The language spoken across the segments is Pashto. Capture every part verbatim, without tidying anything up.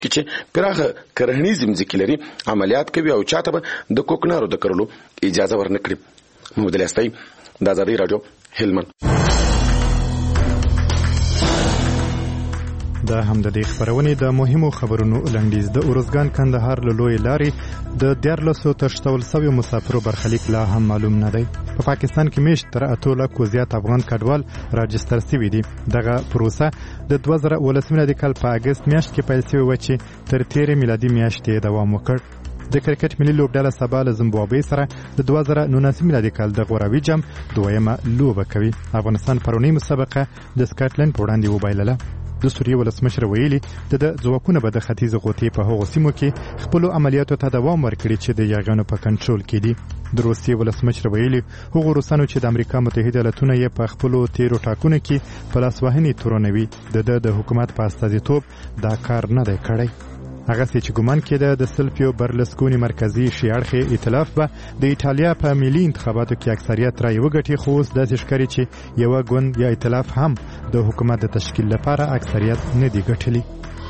چې پراخه کرهنیز ځمکې لري عملیات کوي او چاته به د کوکنارو د کرلو اجازه ورنکړي. محمد علي استای، د آزادۍ رادیو، هلمند. دا هم د دې خبرونې د مهمو خبرونو لنډیز. د اورزګان کندهار له لوی لارې د دیارلسو تشتول سوي مسافرو برخلیک لا هم معلوم نه دی. په پاکستان کې میشت تر اتو لکو زیات افغان کډوال راجستر سوي دي. دغه پروسه د دوه زره اوولس میلادي کال په اګست میاشت کې پیل شوې وه چې تر تېرې میلادي میاشتې دوام وکړ. د کرکټ ملي لوبډله سبا له زیمبابوې سره د دوه زره نولس میلادي کال د غوراوي جام دویمه لوبه کوي. افغانستان پرونی مسابقه د سکاټلند په وړاندې وبایلله. د سوریې ولسمشر ویلي د ځواکونه به د ختیځ غوطې په هغو سیمو کې خپلو عملیاتو ته دوام ورکړي چې د یاغیانو په کنټرول کې دي. د روسیې ولسمشر ویلي هغو روسانو چې د امریکا متحده ایالتونه یې په خپلو تیرو ټاکنو کې په لاسوهنې تورنوي د ده د حکومت په استازیتوب دا کار نه دی کړی. هغه چې ګمان کېده د سلفیو برلسکونی مرکزی شیعړخي ائتلاف به د ایټالیا په ملي انتخاباتو کې اکثریت رای وګټي، خو اوس داسې ښکاري چې یوه ګوند یا ائتلاف هم د حکومت د تشکیل لپاره اکثریت نه دی ګټلی.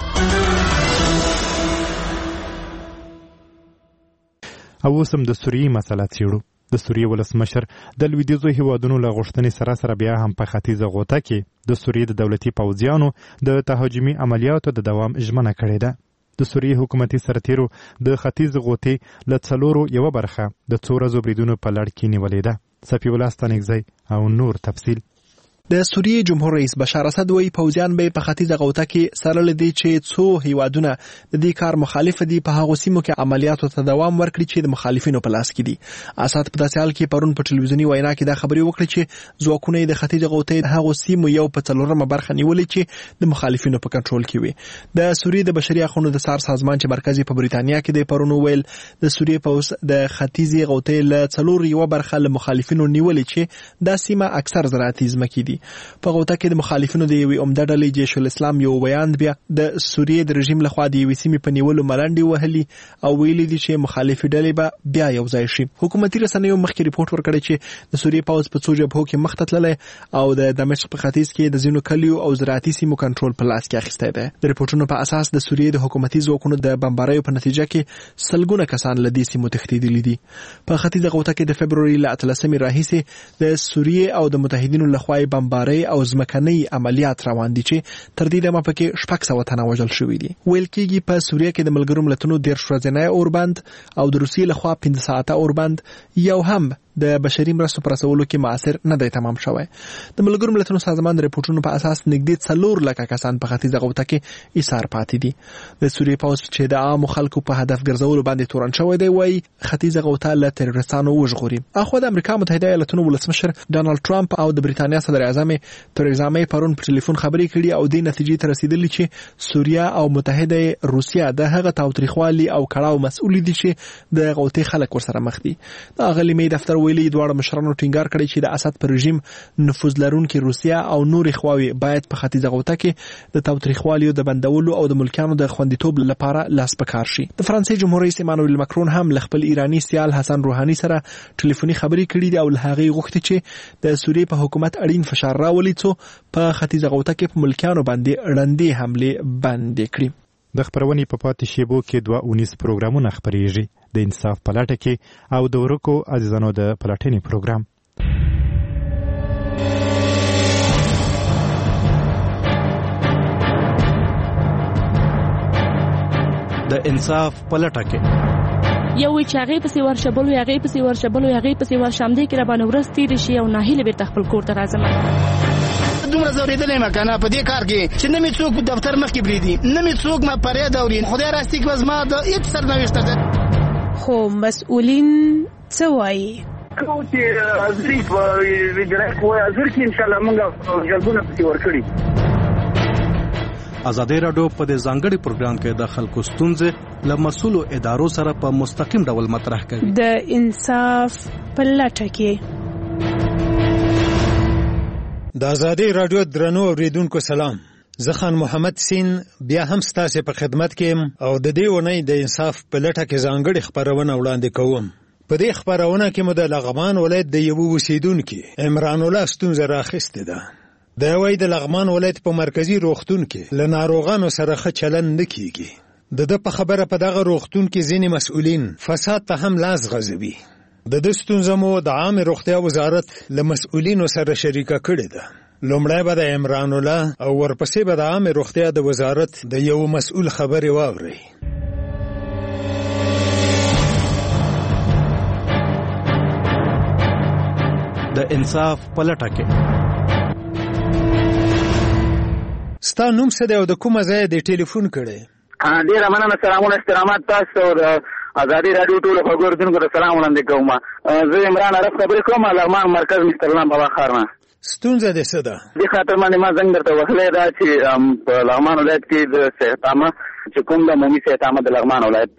او اوس هم د سوریې مسله څېړو. د سوریې ولسمشر د لویدیځو هیوادونو له غوښتنې سره سره بیا هم په ختیځه غوطه کې د سوریې د دولتي پوځیانو د تهاجمي عملیاتو د دوام ژمنه کړې ده. د سوریې حکومتي سرتیرو د ختیځ غوطې له څلورو یوه برخه د څو ورځو بریدونو په لړ کې نیولې ده. صفي الله ستانکزی او نور تفصیل. د سوریې جمهور رئیس بشار اسد وایي پوځیان به په ختیځه غوطه کې سره لدی چې څو هیوادونه د دې کار مخالف دي په هغو سیمو کې عملیاتو ته دوام ورکړي چې د مخالفینو په لاس کې دي. اسد په داسې حال کې پرون په ټلویزیوني وینا کې دا خبرې وکړې چې ځواکونه د ختیځه غوطې د هغو سیمو یو په څلورمه برخه نیولې چې د مخالفینو په کنټرول کې وي. د سوریې د بشري حقوقو د سار سازمان چې مرکزي په بریتانیا کې دی پرون ویل د سوریې پوځ د ختیځي غوطې له څلور یوه برخه له مخالفینو نیولې چې دا سیمه اکثر زراعتي ځمکې دي. په غوطه کې د مخالفینو د یوې عمده ډلې جیش الاسلام یو بیان بیا د سوریې د رژیم لخوا د یوې سیمې په نیولو ملنډې وهلي او ویلي دي چې مخالفې ډلې به بیا یو ځای شي. حکومتي رسنیو مخکې ریپورټ ورکړی چې د سوریې پوځ په څو جبهو کې مخ ته تللی او د دمشق په ختیځ کې د ځینو کلیو او زراعتي سیمو کنټرول په لاس کې اخیستی دی. د ریپورټونو په اساس د سوریې د حکومتي ځواکونو د بمباریو په نتیجه کې سلګونه کسان له دې سیمو تښتېدلي دي. په ختیځه غوطه کې د فبروري له اتلسمې راهیسې د سوریې او د متحدینو لخوا بمبارۍ او ځمکنۍ عملیات روان دي چې تر دې دمه پکې شپږ سوه تنه وژل شوي دي. ویل کېږي په سوریه کې د ملګرو ملتونو دېرش ورځنی اوربند او د روسیې لخوا پنځه ساعته اوربند یو هم د بشري مرستو پر رسولو کې مؤثر نه دی تمام شوی. د ملګرو ملتونو سازمان د ریپورټونو په اساس نږدې څلور لکه کسان په ختیځه غوطه کې ایثار پاتې دي. د سوریې پوځ چې د عامو خلکو په هدف ګرځولو باندې تورن شوی دی وایي ختیځه غوطه له تروریستانو وژغوري. اخوا د امریکا متحده ایالتونو ولسمشر ډانلډ ټرمپ او د بریتانیا صدر اعظم تریزا می پرون په ټلیفون خبرې کړي او د نتیجې ته رسیدلي چې سوریه او متحده روسیه د هغه تاوتریخوالي او کړاو مسؤل دي چې د غوطې خلک ورسره مخ دي. د اغلی می دفتر ویلي دواړه مشرانو ټینګار کړی چې د اسد پر رژیم نفوذ لرونکي روسیه او نورې خواوې باید په ختیځه غوطه کې د تاوتریخوالیو د بندولو او د ملکیانو د خوندیتوب لپاره لاس په کار شي. د فرانسې جمهور رئیس ایمانوئل ماکرون هم له خپل ایرانی سیال حسن روحاني سره ټلیفوني خبرې کړې دي او له هغې غوښتي چې د سوریې په حکومت اړین فشار راولي څو په ختیځه غوطه کې په ملکیانو باندې ړندې حملې بندې کړي. د خبرونې په پاتې شیبو کې دوه اونیز پروګرامونه خپریږي. د انصاف په لټه کې او د ورکو عزیزانو د پلټنې پروګرام. د انصاف په لټه کې یو وی چې هغې پسې ورشبلو هغې پسې ورشبلو هغې پسې ورشامدې کې رابانې ورځ تېرې شي او ناهیلې بېرته خپل کور ته راځم. دومره زورېدلی یم که نه په دې کار کې چې نه مې څوک دفتر مخکې بریدي نه مې څوک ما فریاد اوري. خدای راستي که زما د هېڅ سرنوشت ده. خو مسؤلین څه وایي؟ کوم چې حاضري په ویډرک وایي حاضر کې انشاءالله موږ جلبونه پسې ورکړي. ازادي راډیو په دې ځانګړي پروګرام کې د خلکو ستونزې له مسؤلو ادارو سره په مستقیم ډول مطرح کوي. د انصاف په لټه کې. د ازادي راډیو درنو اوریدونکو سلام. زه خان محمد سین بیا هم ستاسو په خدمت کې او د دې ونې د انصاف په لټه کې ځانګړي خبرونه وړاندې کوم. په دې خبرونه کې مو د لغمان ولایت د یو اوسیدونکو عمران الله ستونزه راخسته ده. د وای د لغمان ولایت په مرکزی روغتون کې له ناروغانو سره ښه چلند نه کیږي. د ده په خبره په دغه روغتون کې ځینې مسؤلین فساد ته هم لاس غځوي. د ده ستونزه مو د عامې روغتیا وزارت له مسؤلینو سره شریکه کړې ده. لومړی به د عمران الله او ورپسې به د عامې روغتیا د وزارت د یو مسؤل خبرې واورئ. د انصاف په لټه کې. ستا نوم څه دی او د کومه ځایه دې ټلیفون کړی؟ ډېره مننه. سلامونه احترامات تاسو او د ازادي راډیو ټولو خبرو اورېدونکو ته سلام وړاندې کوم. زه عمران عرف خبرې کوم، لغمان مرکز مسترلام بابا ښار نه. ستونزه دې څه ده؟ دې خاطر باندې ما زنګ درته وهلی دا چې په لغمان ولایت کې د صحتعامه چې کوم د عمومي صحتعامه د لغمان ولایت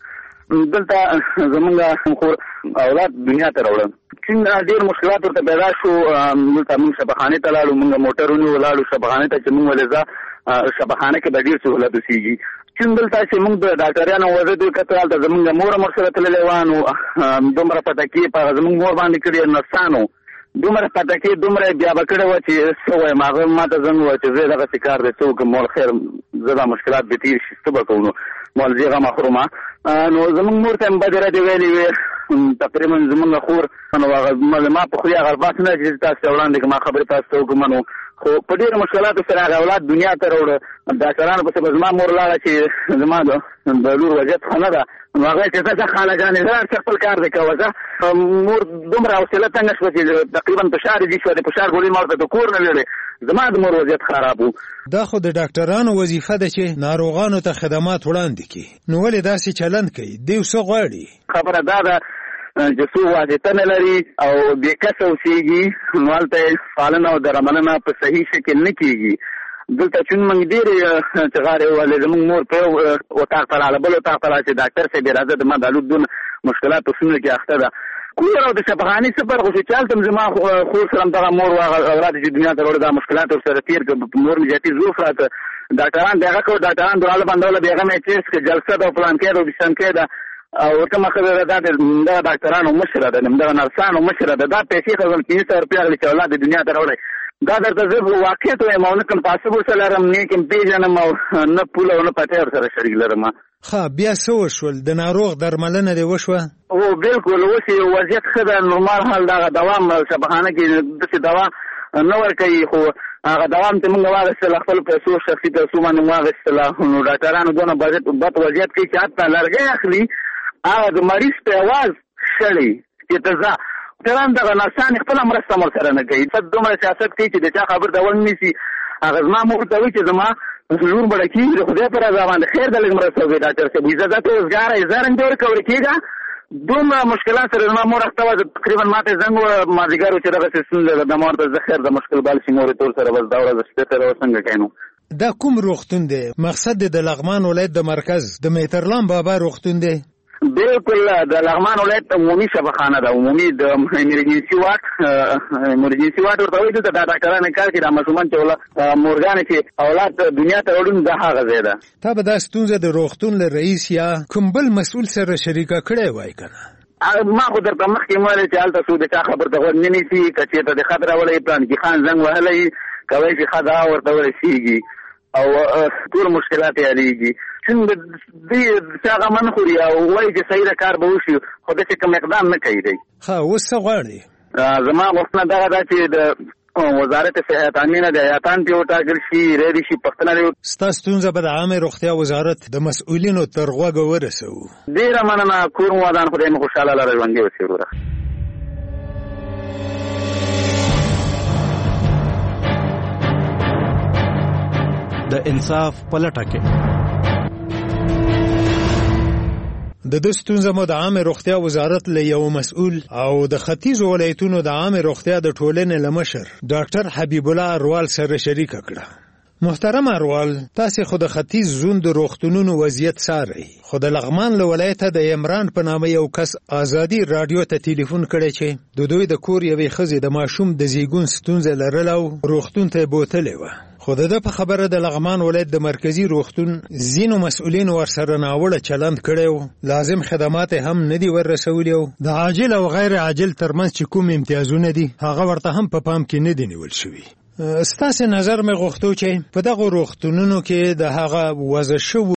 دلته زمونږ خور اولاد دنیا ته راوړل. څنګه ډېر مشکلات ورته پیدا شو. دلته موږ شفاخانې ته لاړو، موږ موټرونو ولاړو شفاخانې ته چې موږ ولې ځه شفاخانه کې به ډېر سهولت اوسېږي. چې دلته چې موږ د ډاکټریانو وضعیت وکتل، هلته زمونږ مور هم ورسره تللی وه، نو دومره پتکې په زمونږ مور باندې کړي نرسانو دومره پتکې دومره بیا به کړې وه چې څه وایم. هغه ما ته زنګ وویل چې زه دغسې کار دی څه وکړم، مول خیر زه دا مشکلات به تېر شي څه به کوو. نو مول زه غم اخلم. نو زمونږ مور ته هم بدې ردې ویلې وې. تقریبا زمونږ خور نو هغه ما په خولې هغه بحث نه چې تاسو ته وړاندې کړم، ما خبرې تاسو ته وکړم. نو خو په ډېرو مشکلاتو سره هغه اولاد دنیا ته راوړه. ډاکټرانو پسې به زما مور لاړه چې زما د لور وضعیت ښه نه ده. نو هغه چې ځه ځه خاله جانې زه هر څه خپل کار دی کوه ځه. مور دومره حوصله تنګه شوه چې تقریبا فشار یې دي شوه. د فشار ګولۍ ما ورته د کور نه ویلې. زما د مور وضعیت خراب و. دا خو د ډاکټرانو وظیفه ده چې ناروغانو ته خدمات وړاندې کړي، نو ولې داسې چلند کوي؟ دوی څه غواړي؟ خبره دا ده چې څو واسطه نه لري او بې کسه اوسېږي، نو هلته یې پالنه او درملنه په صحیح شکل نه کېږي. دلته چون موږ ډېرې چغارې ووهلې. زموږ مور په یو اتاق ته راغله، بل اتاق ته راغله چې ډاکټر صاحب یې راځه ما د الوت دونه مشکلات په ستونزو کې اخته ده. کور او د شفاخانې څه فرق و چې هلته هم زما خور سره هم دغه مور هغه اولاد چې دنیا ته راوړه دا مشکلات ورسره تېر کړه. مور مې زیاتي زوف راته ډاکټران د هغه کوه ډاکټران دراله بندوله بې هغه مې چیس که جلسه ده او پلانکۍ ده او بسنکۍ ده او کومه خبره ده دغه ډاکټرانو مشره ده دغه نرسانو مشره ده. دا پیسې خرڅول پنځه سوه روپۍ اخلي چې اولاد د دنیا ته راوړی. دا درته زه واقعیت وایم او نه کوم تعصب ورسره لرم، نه کوم پېژنم او نه پول او نه پټۍ ورسره شریک لرم. ښه بیا څه وشول؟ د ناروغ درملنه دې وشوه؟ هو بالکل اوس یې وضعیت ښه ده، نورمال حال دغه دوام شفاخانه کې داسې دوا نه ورکوي، خو هغه دوام چې موږ واخیستل خپل پیسو شخصي پیسو باندې مو واخیستله. نو ډاکټرانو دونه بد وضعیت کوي چې حتی لرګی اخلي هغه د مریض په اواز شړي چې ته ځه. ډاکټران دغه نرسان خپله مرسته هم ورسره نه کوي. دومره سیاست کوي چې د چا خبر ته ور نیسي. هغه زما مور ته وایي چې زما لور بړه کېږي د خدای په رضا باندې خیر د لږ مرسته وکړي ډاکټر صاحب وایي زه ځه ته اوزګاره یې زه رنجه ورکوې کېږه. دومره مشکلات سره زما مور اخته وه. تقریبا ما ته زنګ وویل مازدیګر و چې دغسې ستونزه ده. ما ورته زه خیر د مشکل بال شي مورې ټول سره بس دا ورځ شپې سره به څنګه کوې نو. دا کوم روغتون دی؟ مقصد د لغمان ولایت د مرکز د مهترلام بابا روغتون دی؟ بالکل د لغمان ولایت عمومي شفاخانه ده، عمومي د ایمرجنسي واټ ایمرجنسي واټ ورته وایي. دلته دا ډاکټران کار کوي، دا ماشومان چې مورګانې چې اولاد دنیا ته راوړي دا هغه ځای ده. تا به دا ستونزه د روغتون له رئیس یا کوم بل مسؤل سره شریکه کړې وای که نه؟ ما خو درته مخکې ویلې چې هلته څوک د چا خبر ته غوږ نه نیسي. که چېرته د خط راوړی پلانکي خان زنګ وهلی کوی چې خط هغه ورته ورسېږي او ټول مشکلات یې حلېږي. څنګه دوی هغه من خوري او وایي چې صحیح ده کار به وشي، خو داسې کوم اقدام نه کوي دی. ښه اوس څه غواړې؟ زما غوښتنه دغه ده چې د وزارت صحت امینه د ایاتان پې وټاکل شي، ری شي پښتنه دی. ستا ستونزه به د عامې روغتیا وزارت د مسؤلینو تر غوږه ورسوو. ډېره مننه. کور مو ودان، خدای مو خوشحاله لره، ژوندي اوسې وروره. د انصاف په لټه کې. د دې ستونزه مو د عامه روغتیا وزارت له یو مسؤل او د ختیځ ولایتونو د عامه روغتیا د ټولنې لمشر ډاکټر حبیب الله اروال سره شریک کړه. محترم اروال، تاسو خو د ختیځ زون د روغتونونو وضعیت څارئ، خو د لغمان له ولایته د عمران په نامه یو کس ازادي رادیو ته ټلیفون کړی چې د دوی د کور یوې ښځې د ماشوم د زیږون ستونزه لرله او روغتون ته یې بوتلې وه. خو د ده په خبره د لغمان ولایت د مرکزي روغتون ځینو مسؤلینو ورسره ناوړه چلند کړی و، لازم خدمات هم نه دي ورسولي او د عاجل او غیر عاجل ترمنځ چې کوم امتیازونه دي هغه ورته هم په پام کې نه دي نیول شوي. ستاسې نظر مې غوښتو چې په دغو روغتونونو کې د هغه وضع شوو